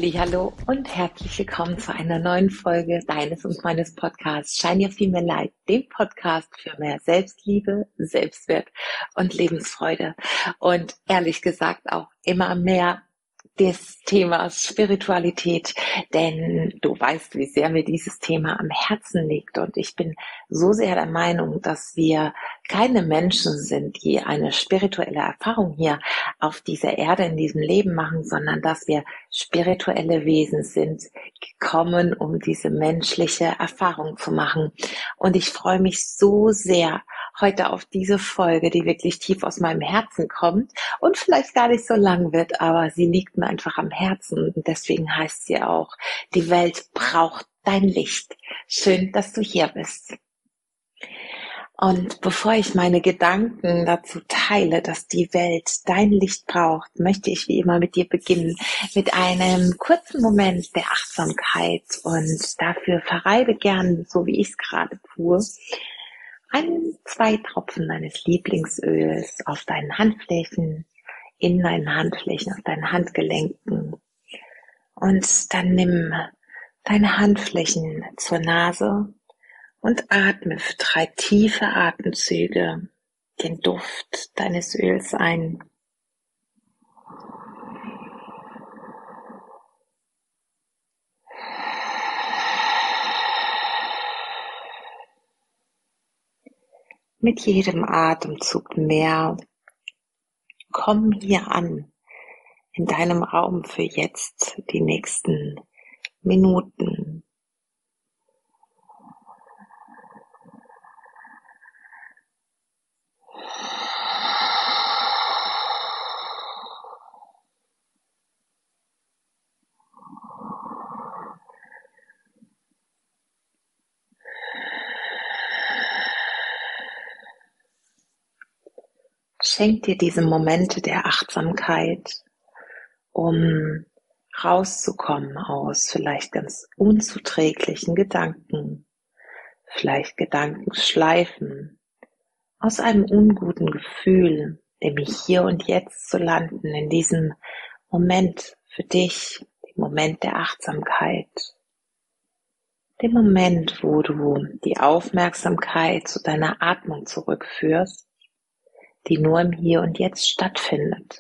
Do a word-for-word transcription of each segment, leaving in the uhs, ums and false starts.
Hallihallo und herzlich willkommen zu einer neuen Folge deines und meines Podcasts Shine Your Female Light, dem Podcast für mehr Selbstliebe, Selbstwert und Lebensfreude. Und ehrlich gesagt auch immer mehr des Themas Spiritualität, denn du weißt, wie sehr mir dieses Thema am Herzen liegt, und ich bin so sehr der Meinung, dass wir keine Menschen sind, die eine spirituelle Erfahrung hier auf dieser Erde in diesem Leben machen, sondern dass wir spirituelle Wesen sind, gekommen, um diese menschliche Erfahrung zu machen. Und ich freue mich so sehr heute auf diese Folge, die wirklich tief aus meinem Herzen kommt und vielleicht gar nicht so lang wird, aber sie liegt mir einfach am Herzen, und deswegen heißt sie auch: Die Welt braucht dein Licht. Schön, dass du hier bist. Und bevor ich meine Gedanken dazu teile, dass die Welt dein Licht braucht, möchte ich wie immer mit dir beginnen, mit einem kurzen Moment der Achtsamkeit. Und dafür verreibe gern, so wie ich es gerade tue, ein, zwei Tropfen deines Lieblingsöls auf deinen Handflächen, in deinen Handflächen, auf deinen Handgelenken. Und dann nimm deine Handflächen zur Nase und atme für drei tiefe Atemzüge den Duft deines Öls ein. Mit jedem Atemzug mehr. Komm hier an, in deinem Raum für jetzt, die nächsten Minuten. Schenk dir diese Momente der Achtsamkeit, um rauszukommen aus vielleicht ganz unzuträglichen Gedanken, vielleicht Gedankenschleifen, aus einem unguten Gefühl, nämlich hier und jetzt zu landen, in diesem Moment für dich, dem Moment der Achtsamkeit, dem Moment, wo du die Aufmerksamkeit zu deiner Atmung zurückführst, die nur im Hier und Jetzt stattfindet.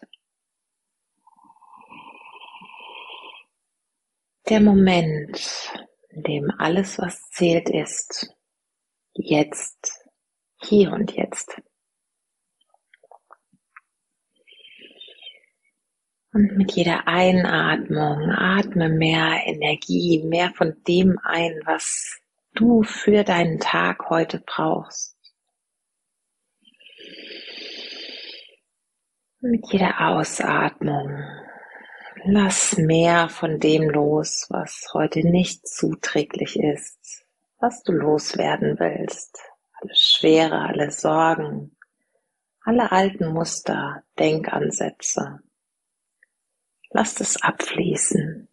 Der Moment, in dem alles, was zählt, ist jetzt, hier und jetzt. Und mit jeder Einatmung atme mehr Energie, mehr von dem ein, was du für deinen Tag heute brauchst. Und mit jeder Ausatmung lass mehr von dem los, was heute nicht zuträglich ist, was du loswerden willst. Alle Schwere, alle Sorgen, alle alten Muster, Denkansätze. Lass es abfließen.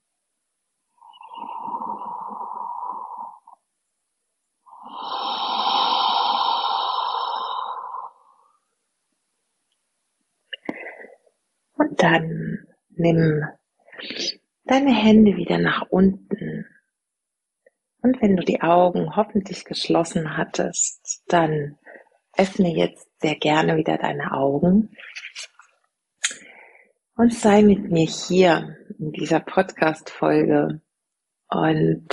Und dann nimm deine Hände wieder nach unten. Und wenn du die Augen hoffentlich geschlossen hattest, dann öffne jetzt sehr gerne wieder deine Augen und sei mit mir hier in dieser Podcast-Folge. Und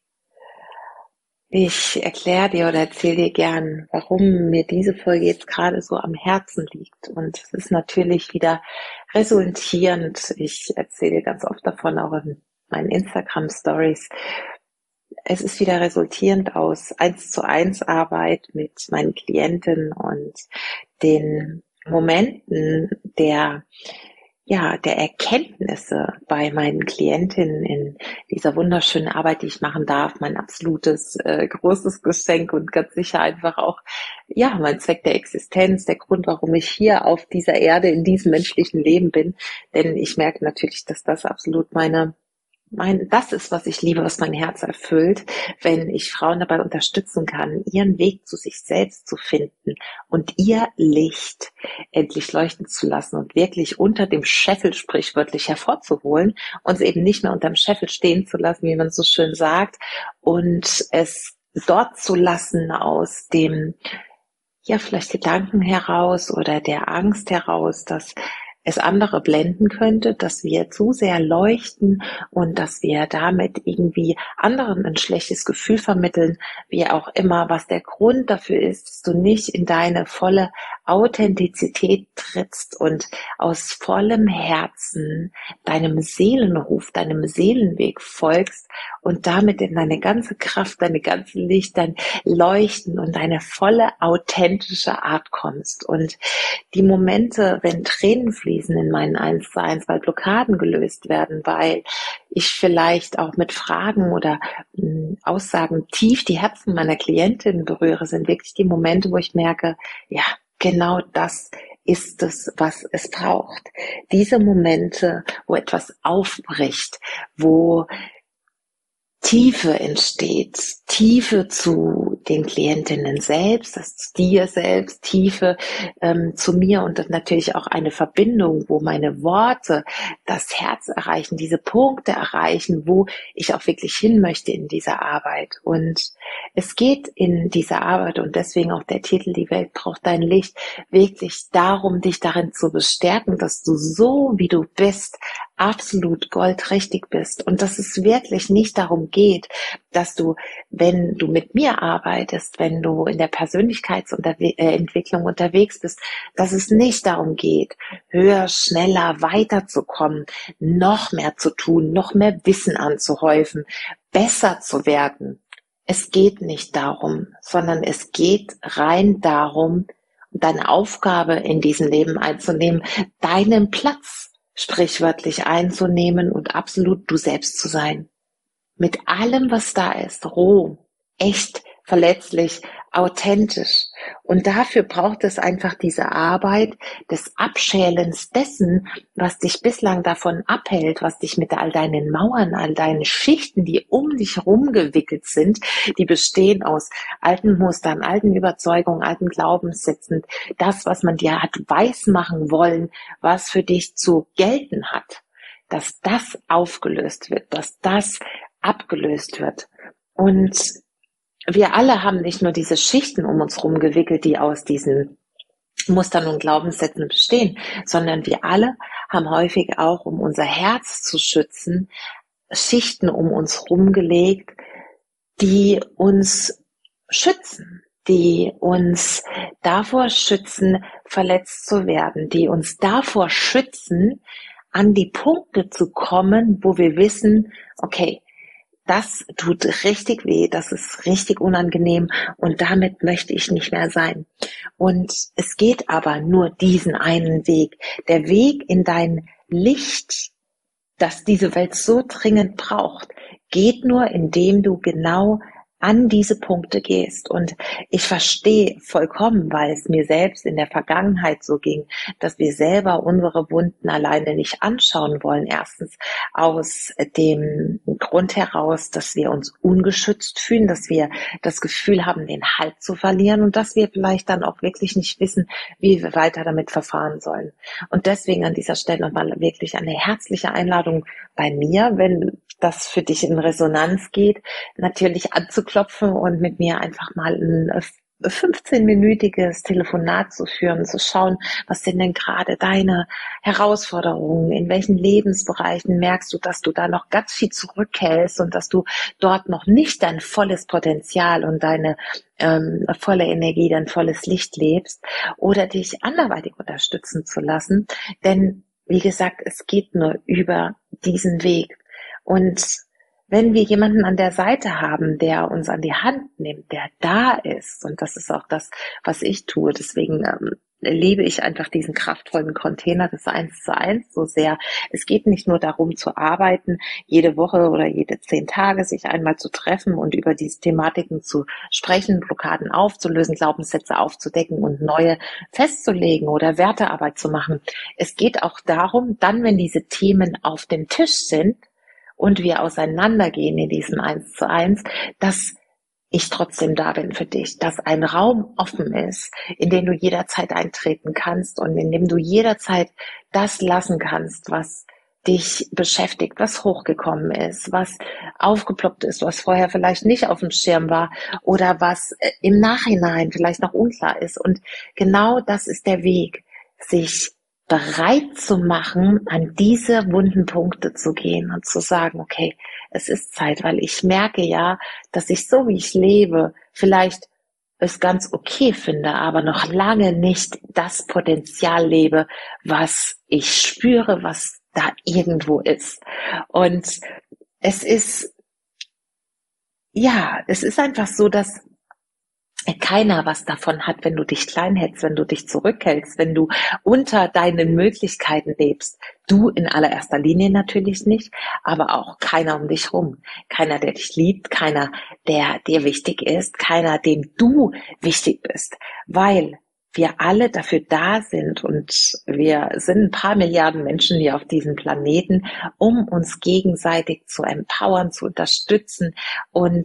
ich erkläre dir oder erzähle dir gern, warum mir diese Folge jetzt gerade so am Herzen liegt. Und es ist natürlich wieder resultierend, ich erzähle ganz oft davon auch in meinen Instagram-Stories, es ist wieder resultierend aus eins zu eins Arbeit mit meinen Klientinnen und den Momenten der ja, der Erkenntnisse bei meinen Klientinnen in dieser wunderschönen Arbeit, die ich machen darf, mein absolutes äh, großes Geschenk und ganz sicher einfach auch, ja, mein Zweck der Existenz, der Grund, warum ich hier auf dieser Erde in diesem menschlichen Leben bin, denn ich merke natürlich, dass das absolut meine Mein, das ist, was ich liebe, was mein Herz erfüllt, wenn ich Frauen dabei unterstützen kann, ihren Weg zu sich selbst zu finden und ihr Licht endlich leuchten zu lassen und wirklich unter dem Scheffel sprichwörtlich hervorzuholen, uns eben nicht mehr unterm Scheffel stehen zu lassen, wie man so schön sagt, und es dort zu lassen aus dem, ja, vielleicht Gedanken heraus oder der Angst heraus, dass es andere blenden könnte, dass wir zu sehr leuchten und dass wir damit irgendwie anderen ein schlechtes Gefühl vermitteln, wie auch immer, was der Grund dafür ist, dass du nicht in deine volle Authentizität trittst und aus vollem Herzen deinem Seelenruf, deinem Seelenweg folgst und damit in deine ganze Kraft, deine ganze Licht, dein Leuchten und deine volle authentische Art kommst. Und die Momente, wenn Tränen fließen in meinen eins zu eins, weil Blockaden gelöst werden, weil ich vielleicht auch mit Fragen oder mh, Aussagen tief die Herzen meiner Klientinnen berühre, sind wirklich die Momente, wo ich merke, ja, genau das ist es, was es braucht. Diese Momente, wo etwas aufbricht, wo Tiefe entsteht, Tiefe zu den Klientinnen selbst, das zu dir selbst, Tiefe ähm, zu mir und natürlich auch eine Verbindung, wo meine Worte das Herz erreichen, diese Punkte erreichen, wo ich auch wirklich hin möchte in dieser Arbeit. Und es geht in dieser Arbeit und deswegen auch der Titel Die Welt braucht dein Licht, wirklich darum, dich darin zu bestärken, dass du so, wie du bist, absolut goldrichtig bist und dass es wirklich nicht darum geht, dass du, wenn du mit mir arbeitest, wenn du in der Persönlichkeitsentwicklung unterwegs bist, dass es nicht darum geht, höher, schneller weiterzukommen, noch mehr zu tun, noch mehr Wissen anzuhäufen, besser zu werden. Es geht nicht darum, sondern es geht rein darum, deine Aufgabe in diesem Leben einzunehmen, deinen Platz sprichwörtlich einzunehmen und absolut du selbst zu sein. Mit allem, was da ist, roh, echt, verletzlich, authentisch. Und dafür braucht es einfach diese Arbeit des Abschälens dessen, was dich bislang davon abhält, was dich mit all deinen Mauern, all deinen Schichten, die um dich herum gewickelt sind, die bestehen aus alten Mustern, alten Überzeugungen, alten Glaubenssätzen, das, was man dir hat weismachen wollen, was für dich zu gelten hat, dass das aufgelöst wird, dass das abgelöst wird. Und wir alle haben nicht nur diese Schichten um uns herum gewickelt, die aus diesen Mustern und Glaubenssätzen bestehen, sondern wir alle haben häufig auch, um unser Herz zu schützen, Schichten um uns herum gelegt, die uns schützen, die uns davor schützen, verletzt zu werden, die uns davor schützen, an die Punkte zu kommen, wo wir wissen, okay, das tut richtig weh, das ist richtig unangenehm und damit möchte ich nicht mehr sein. Und es geht aber nur diesen einen Weg. Der Weg in dein Licht, das diese Welt so dringend braucht, geht nur, indem du genau an diese Punkte gehst. Und ich verstehe vollkommen, weil es mir selbst in der Vergangenheit so ging, dass wir selber unsere Wunden alleine nicht anschauen wollen. Erstens aus dem Grund heraus, dass wir uns ungeschützt fühlen, dass wir das Gefühl haben, den Halt zu verlieren und dass wir vielleicht dann auch wirklich nicht wissen, wie wir weiter damit verfahren sollen. Und deswegen an dieser Stelle nochmal wirklich eine herzliche Einladung bei mir, wenn das für dich in Resonanz geht, natürlich anzuklopfen und mit mir einfach mal ein fünfzehnminütiges Telefonat zu führen, zu schauen, was sind denn gerade deine Herausforderungen, in welchen Lebensbereichen merkst du, dass du da noch ganz viel zurückhältst und dass du dort noch nicht dein volles Potenzial und deine ähm, volle Energie, dein volles Licht lebst, oder dich anderweitig unterstützen zu lassen, denn wie gesagt, es geht nur über diesen Weg. Und wenn wir jemanden an der Seite haben, der uns an die Hand nimmt, der da ist, und das ist auch das, was ich tue, deswegen ähm, liebe ich einfach diesen kraftvollen Container des eins zu eins so sehr. Es geht nicht nur darum zu arbeiten, jede Woche oder jede zehn Tage sich einmal zu treffen und über diese Thematiken zu sprechen, Blockaden aufzulösen, Glaubenssätze aufzudecken und neue festzulegen oder Wertearbeit zu machen. Es geht auch darum, dann, wenn diese Themen auf dem Tisch sind, und wir auseinandergehen in diesem eins zu eins, dass ich trotzdem da bin für dich, dass ein Raum offen ist, in den du jederzeit eintreten kannst und in dem du jederzeit das lassen kannst, was dich beschäftigt, was hochgekommen ist, was aufgeploppt ist, was vorher vielleicht nicht auf dem Schirm war oder was im Nachhinein vielleicht noch unklar ist. Und genau das ist der Weg, sich bereit zu machen, an diese wunden Punkte zu gehen und zu sagen, okay, es ist Zeit, weil ich merke ja, dass ich so, wie ich lebe, vielleicht es ganz okay finde, aber noch lange nicht das Potenzial lebe, was ich spüre, was da irgendwo ist. Und es ist, ja, es ist einfach so, dass keiner was davon hat, wenn du dich klein hältst, wenn du dich zurückhältst, wenn du unter deinen Möglichkeiten lebst. Du in allererster Linie natürlich nicht, aber auch keiner um dich rum. Keiner, der dich liebt, keiner, der dir wichtig ist, keiner, dem du wichtig bist, weil wir alle dafür da sind und wir sind ein paar Milliarden Menschen hier auf diesem Planeten, um uns gegenseitig zu empowern, zu unterstützen und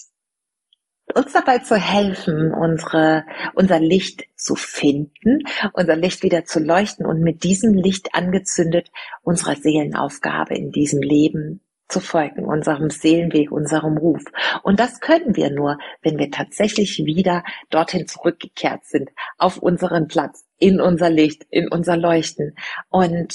uns dabei zu helfen, unsere, unser Licht zu finden, unser Licht wieder zu leuchten und mit diesem Licht angezündet unserer Seelenaufgabe in diesem Leben zu folgen, unserem Seelenweg, unserem Ruf. Und das können wir nur, wenn wir tatsächlich wieder dorthin zurückgekehrt sind, auf unseren Platz, in unser Licht, in unser Leuchten. Und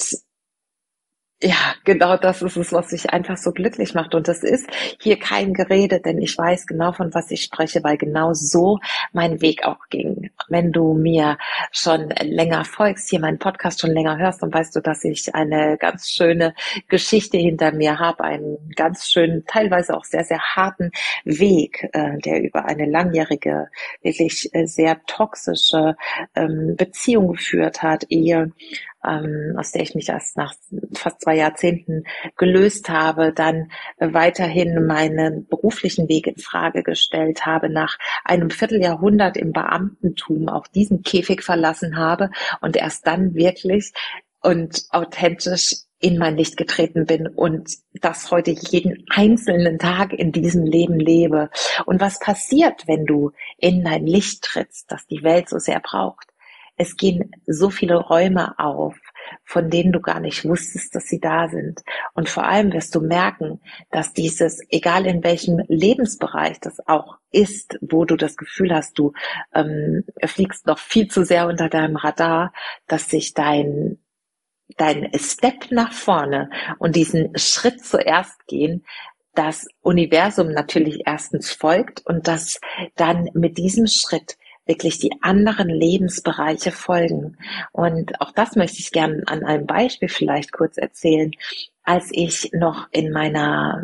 ja, genau das ist es, was mich einfach so glücklich macht. Und das ist hier kein Gerede, denn ich weiß genau, von was ich spreche, weil genau so mein Weg auch ging. Wenn du mir schon länger folgst, hier meinen Podcast schon länger hörst, dann weißt du, dass ich eine ganz schöne Geschichte hinter mir habe, einen ganz schönen, teilweise auch sehr, sehr harten Weg, äh, der über eine langjährige, wirklich äh, sehr toxische ähm, Beziehung geführt hat, Ehe, ähm, aus der ich mich erst nach fast zwei Jahrzehnten gelöst habe, dann äh, weiterhin meinen beruflichen Weg in Frage gestellt habe, nach einem Vierteljahrhundert im Beamtentum auch diesen Käfig verlassen habe und erst dann wirklich und authentisch in mein Licht getreten bin und das heute jeden einzelnen Tag in diesem Leben lebe. Und was passiert, wenn du in dein Licht trittst, das die Welt so sehr braucht? Es gehen so viele Räume auf, von denen du gar nicht wusstest, dass sie da sind. Und vor allem wirst du merken, dass dieses, egal in welchem Lebensbereich das auch ist, wo du das Gefühl hast, du ähm, fliegst noch viel zu sehr unter deinem Radar, dass sich dein dein Step nach vorne und diesen Schritt zuerst gehen, das Universum natürlich erstens folgt und dass dann mit diesem Schritt wirklich die anderen Lebensbereiche folgen. Und auch das möchte ich gerne an einem Beispiel vielleicht kurz erzählen. Als ich noch in meiner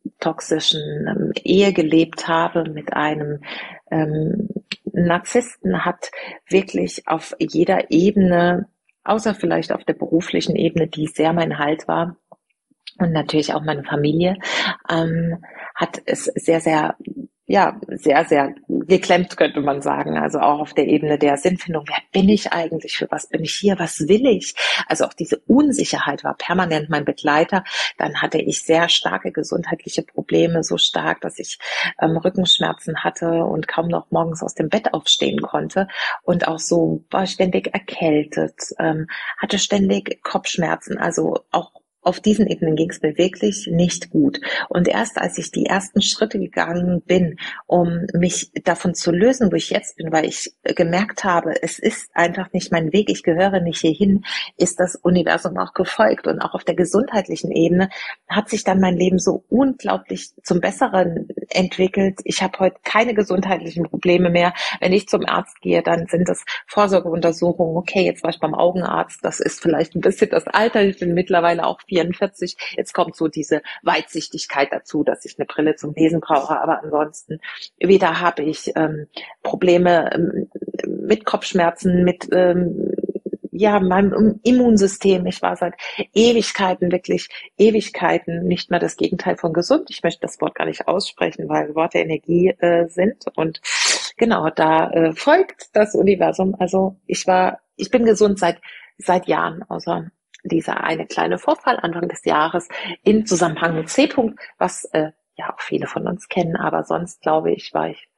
toxischen Ehe gelebt habe mit einem ähm, Narzissten, hat wirklich auf jeder Ebene, außer vielleicht auf der beruflichen Ebene, die sehr mein Halt war, und natürlich auch meine Familie, ähm, hat es sehr, sehr, ja, sehr, sehr geklemmt, könnte man sagen. Also auch auf der Ebene der Sinnfindung. Wer bin ich eigentlich? Für was bin ich hier? Was will ich? Also auch diese Unsicherheit war permanent mein Begleiter. Dann hatte ich sehr starke gesundheitliche Probleme, so stark, dass ich ähm, Rückenschmerzen hatte und kaum noch morgens aus dem Bett aufstehen konnte. Und auch so war ständig erkältet, ähm, hatte ständig Kopfschmerzen, also auch auf diesen Ebenen ging es mir wirklich nicht gut. Und erst als ich die ersten Schritte gegangen bin, um mich davon zu lösen, wo ich jetzt bin, weil ich gemerkt habe, es ist einfach nicht mein Weg, ich gehöre nicht hierhin, ist das Universum auch gefolgt. Und auch auf der gesundheitlichen Ebene hat sich dann mein Leben so unglaublich zum Besseren entwickelt. Ich habe heute keine gesundheitlichen Probleme mehr. Wenn ich zum Arzt gehe, dann sind das Vorsorgeuntersuchungen. Okay, jetzt war ich beim Augenarzt, das ist vielleicht ein bisschen das Alter, ich bin mittlerweile auch vierundvierzig. Jetzt kommt so diese Weitsichtigkeit dazu, dass ich eine Brille zum Lesen brauche. Aber ansonsten weder habe ich ähm, Probleme ähm, mit Kopfschmerzen, mit ähm, ja meinem Immunsystem. Ich war seit Ewigkeiten, wirklich Ewigkeiten nicht mehr das Gegenteil von gesund. Ich möchte das Wort gar nicht aussprechen, weil Worte Energie äh, sind. Und genau, da äh, folgt das Universum. Also ich war, ich bin gesund seit seit Jahren, außer dieser eine kleine Vorfall Anfang des Jahres in Zusammenhang mit C. -Punkt, was äh, ja auch viele von uns kennen, aber sonst glaube ich, war ich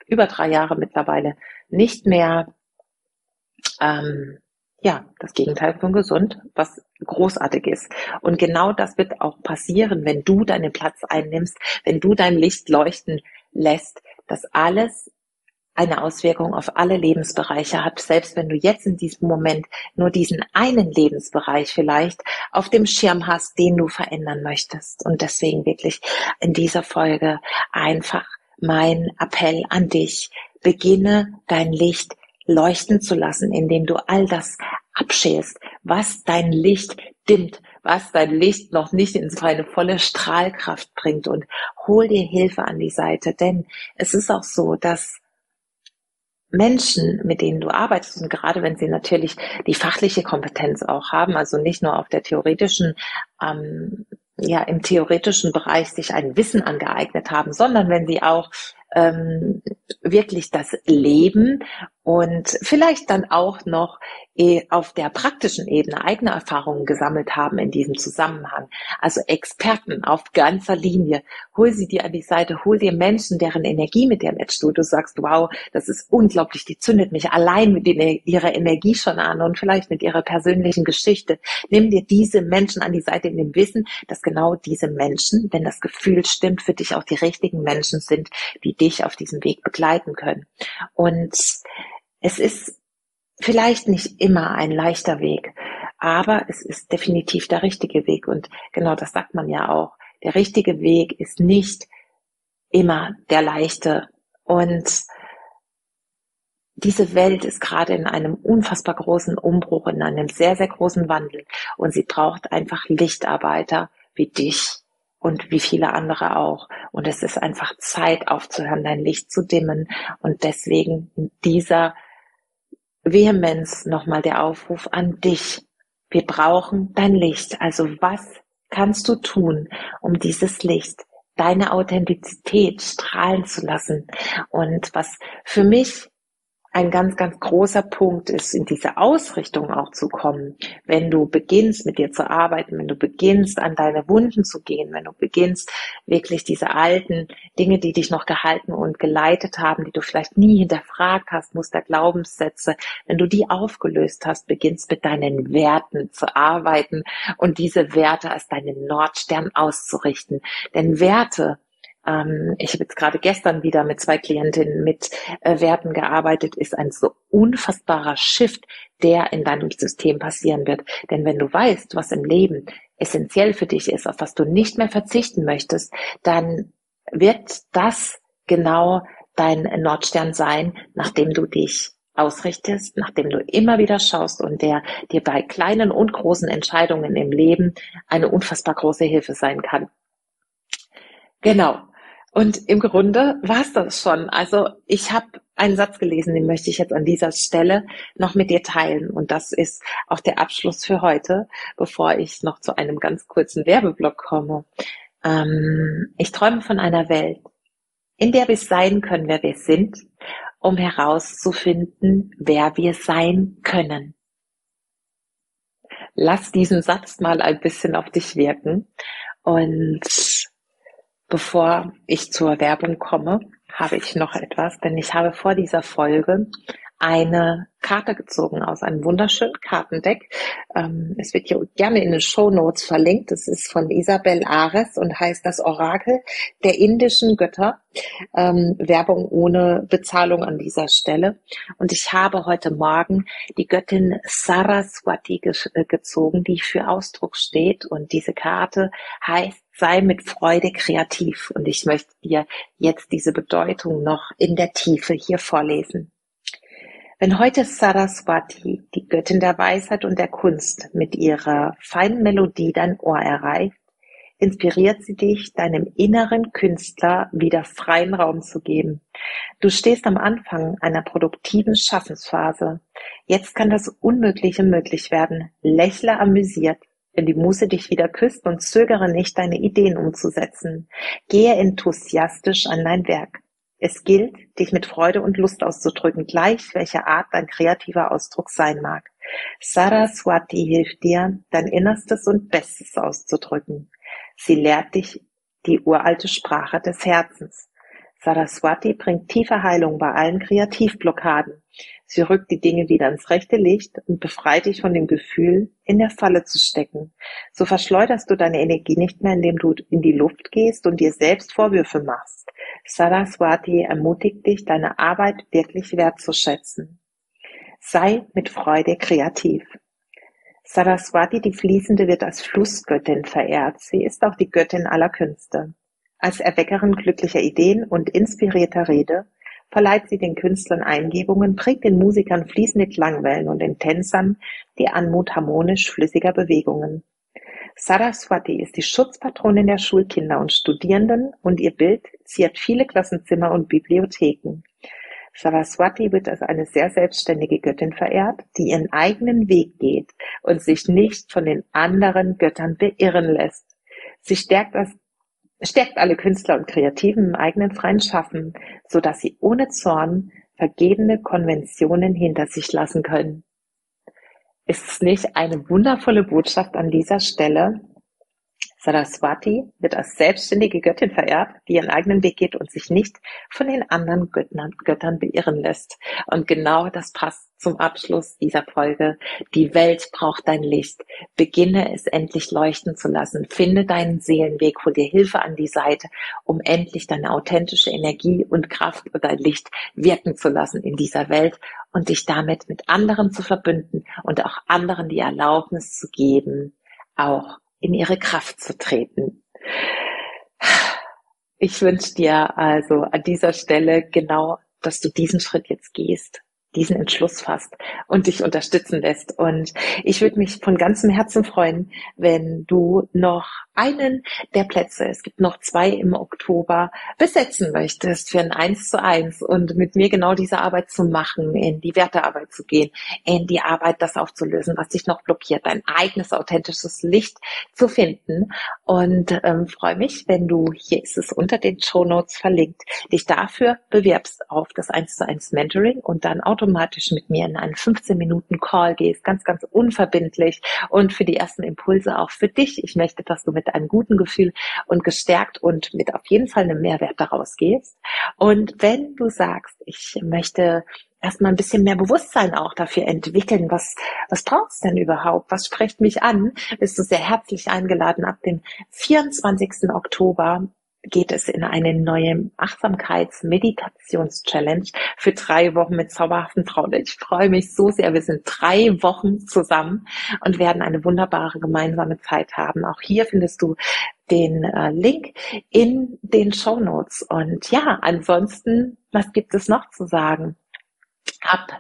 über drei Jahre mittlerweile nicht mehr, ähm, ja, das Gegenteil von gesund, was großartig ist. Und genau das wird auch passieren, wenn du deinen Platz einnimmst, wenn du dein Licht leuchten lässt, dass alles eine Auswirkung auf alle Lebensbereiche hat, selbst wenn du jetzt in diesem Moment nur diesen einen Lebensbereich vielleicht auf dem Schirm hast, den du verändern möchtest. Und deswegen wirklich in dieser Folge einfach mein Appell an dich: Beginne dein Licht leuchten zu lassen, indem du all das abschälst, was dein Licht dimmt, was dein Licht noch nicht in seine volle Strahlkraft bringt, und hol dir Hilfe an die Seite. Denn es ist auch so, dass Menschen, mit denen du arbeitest, und gerade wenn sie natürlich die fachliche Kompetenz auch haben, also nicht nur auf der theoretischen, ähm, ja, im theoretischen Bereich sich ein Wissen angeeignet haben, sondern wenn sie auch ähm, wirklich das Leben und vielleicht dann auch noch eh auf der praktischen Ebene eigene Erfahrungen gesammelt haben in diesem Zusammenhang. Also Experten auf ganzer Linie. Hol sie dir an die Seite, hol dir Menschen, deren Energie mit dir matcht. Du, du sagst, wow, das ist unglaublich, die zündet mich allein mit ihrer Energie schon an und vielleicht mit ihrer persönlichen Geschichte. Nimm dir diese Menschen an die Seite in dem Wissen, dass genau diese Menschen, wenn das Gefühl stimmt, für dich auch die richtigen Menschen sind, die dich auf diesem Weg begleiten können. Und es ist vielleicht nicht immer ein leichter Weg, aber es ist definitiv der richtige Weg. Und genau das sagt man ja auch. Der richtige Weg ist nicht immer der leichte. Und diese Welt ist gerade in einem unfassbar großen Umbruch, in einem sehr, sehr großen Wandel. Und sie braucht einfach Lichtarbeiter wie dich und wie viele andere auch. Und es ist einfach Zeit aufzuhören, dein Licht zu dimmen. Und deswegen in dieser Vehemenz nochmal der Aufruf an dich. Wir brauchen dein Licht. Also was kannst du tun, um dieses Licht, deine Authentizität strahlen zu lassen? Und was für mich ein ganz, ganz großer Punkt ist, in diese Ausrichtung auch zu kommen, wenn du beginnst, mit dir zu arbeiten, wenn du beginnst, an deine Wunden zu gehen, wenn du beginnst, wirklich diese alten Dinge, die dich noch gehalten und geleitet haben, die du vielleicht nie hinterfragt hast, Muster, Glaubenssätze, wenn du die aufgelöst hast, beginnst mit deinen Werten zu arbeiten und diese Werte als deinen Nordstern auszurichten. Denn Werte, ich habe jetzt gerade gestern wieder mit zwei Klientinnen mit äh, Werten gearbeitet, ist ein so unfassbarer Shift, der in deinem System passieren wird. Denn wenn du weißt, was im Leben essentiell für dich ist, auf was du nicht mehr verzichten möchtest, dann wird das genau dein Nordstern sein, nachdem du dich ausrichtest, nachdem du immer wieder schaust und der dir bei kleinen und großen Entscheidungen im Leben eine unfassbar große Hilfe sein kann. Genau. Und im Grunde war es das schon. Also ich habe einen Satz gelesen, den möchte ich jetzt an dieser Stelle noch mit dir teilen. Und das ist auch der Abschluss für heute, bevor ich noch zu einem ganz kurzen Werbeblock komme. Ähm, ich träume von einer Welt, in der wir sein können, wer wir sind, um herauszufinden, wer wir sein können. Lass diesen Satz mal ein bisschen auf dich wirken. Und bevor ich zur Werbung komme, habe ich noch etwas, denn ich habe vor dieser Folge eine Karte gezogen aus einem wunderschönen Kartendeck. Ähm, es wird hier gerne in den Shownotes verlinkt. Es ist von Isabel Ares und heißt das Orakel der indischen Götter. Ähm, Werbung ohne Bezahlung an dieser Stelle. Und ich habe heute Morgen die Göttin Saraswati ge äh, gezogen, die für Ausdruck steht. Und diese Karte heißt: Sei mit Freude kreativ. Und ich möchte dir jetzt diese Bedeutung noch in der Tiefe hier vorlesen. Wenn heute Saraswati, die Göttin der Weisheit und der Kunst, mit ihrer feinen Melodie dein Ohr erreicht, inspiriert sie dich, deinem inneren Künstler wieder freien Raum zu geben. Du stehst am Anfang einer produktiven Schaffensphase. Jetzt kann das Unmögliche möglich werden. Lächle amüsiert, wenn die Muse dich wieder küsst, und zögere nicht, deine Ideen umzusetzen. Gehe enthusiastisch an dein Werk. Es gilt, dich mit Freude und Lust auszudrücken, gleich welcher Art dein kreativer Ausdruck sein mag. Saraswati hilft dir, dein Innerstes und Bestes auszudrücken. Sie lehrt dich die uralte Sprache des Herzens. Saraswati bringt tiefe Heilung bei allen Kreativblockaden. Sie rückt die Dinge wieder ins rechte Licht und befreit dich von dem Gefühl, in der Falle zu stecken. So verschleuderst du deine Energie nicht mehr, indem du in die Luft gehst und dir selbst Vorwürfe machst. Saraswati ermutigt dich, deine Arbeit wirklich wertzuschätzen. Sei mit Freude kreativ. Saraswati, die Fließende, wird als Flussgöttin verehrt. Sie ist auch die Göttin aller Künste. Als Erweckerin glücklicher Ideen und inspirierter Rede verleiht sie den Künstlern Eingebungen, bringt den Musikern fließende Klangwellen und den Tänzern die Anmut harmonisch flüssiger Bewegungen. Saraswati ist die Schutzpatronin der Schulkinder und Studierenden und ihr Bild ziert viele Klassenzimmer und Bibliotheken. Saraswati wird als eine sehr selbstständige Göttin verehrt, die ihren eigenen Weg geht und sich nicht von den anderen Göttern beirren lässt. Sie stärkt, das, stärkt alle Künstler und Kreativen im eigenen freien Schaffen, sodass sie ohne Zorn vergebene Konventionen hinter sich lassen können. Ist es nicht eine wundervolle Botschaft an dieser Stelle? Saraswati wird als selbstständige Göttin verehrt, die ihren eigenen Weg geht und sich nicht von den anderen Göttern, Göttern beirren lässt. Und genau das passt zum Abschluss dieser Folge. Die Welt braucht dein Licht. Beginne es endlich leuchten zu lassen. Finde deinen Seelenweg, hol dir Hilfe an die Seite, um endlich deine authentische Energie und Kraft und dein Licht wirken zu lassen in dieser Welt und dich damit mit anderen zu verbünden und auch anderen die Erlaubnis zu geben, auch in ihre Kraft zu treten. Ich wünsche dir also an dieser Stelle genau, dass du diesen Schritt jetzt gehst, diesen Entschluss fasst und dich unterstützen lässt. Und ich würde mich von ganzem Herzen freuen, wenn du noch einen der Plätze, es gibt noch zwei im Oktober, besetzen möchtest für ein Eins zu eins und mit mir genau diese Arbeit zu machen, in die Wertearbeit zu gehen, in die Arbeit, das aufzulösen, was dich noch blockiert, dein eigenes authentisches Licht zu finden. Und ähm, freue mich, wenn du, hier ist es unter den Shownotes verlinkt, dich dafür bewirbst auf das Eins zu eins Mentoring und dann automatisch mit mir in einen fünfzehn Minuten Call gehst, ganz, ganz unverbindlich und für die ersten Impulse auch für dich. Ich möchte, dass du mit einem guten Gefühl und gestärkt und mit auf jeden Fall einem Mehrwert daraus gehst. Und wenn du sagst, ich möchte erstmal ein bisschen mehr Bewusstsein auch dafür entwickeln, was, was braucht's denn überhaupt? Was spricht mich an? Bist du sehr herzlich eingeladen. Ab dem vierundzwanzigsten Oktober geht es in eine neue Achtsamkeits-Meditations-Challenge für drei Wochen mit zauberhaften Frauen. Ich freue mich so sehr. Wir sind drei Wochen zusammen und werden eine wunderbare gemeinsame Zeit haben. Auch hier findest du den äh, Link in den Shownotes. Und ja, ansonsten, was gibt es noch zu sagen? Ab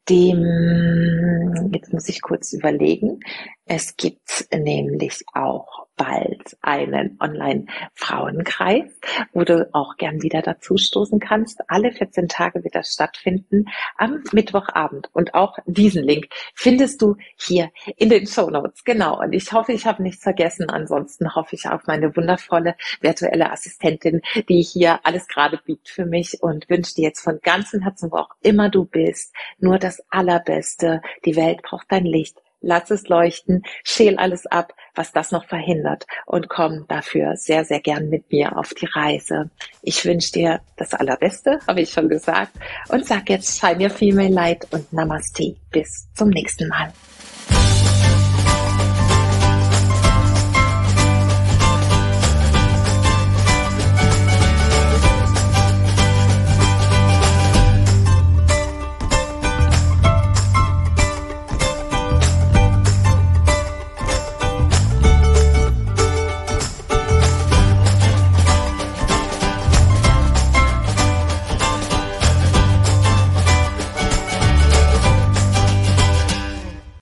dem, jetzt muss ich kurz überlegen, es gibt nämlich auch bald einen Online-Frauenkreis, wo du auch gern wieder dazu stoßen kannst. Alle vierzehn Tage wird das stattfinden am Mittwochabend. Und auch diesen Link findest du hier in den Shownotes. Genau. Und ich hoffe, ich habe nichts vergessen. Ansonsten hoffe ich auf meine wundervolle virtuelle Assistentin, die hier alles gerade biegt für mich und wünsche dir jetzt von ganzem Herzen, wo auch immer du bist, nur das Allerbeste. Die Welt braucht dein Licht. Lass es leuchten, schäl alles ab, was das noch verhindert und komm dafür sehr, sehr gern mit mir auf die Reise. Ich wünsche dir das Allerbeste, habe ich schon gesagt, und sag jetzt Shine Your Female Light und Namaste. Bis zum nächsten Mal.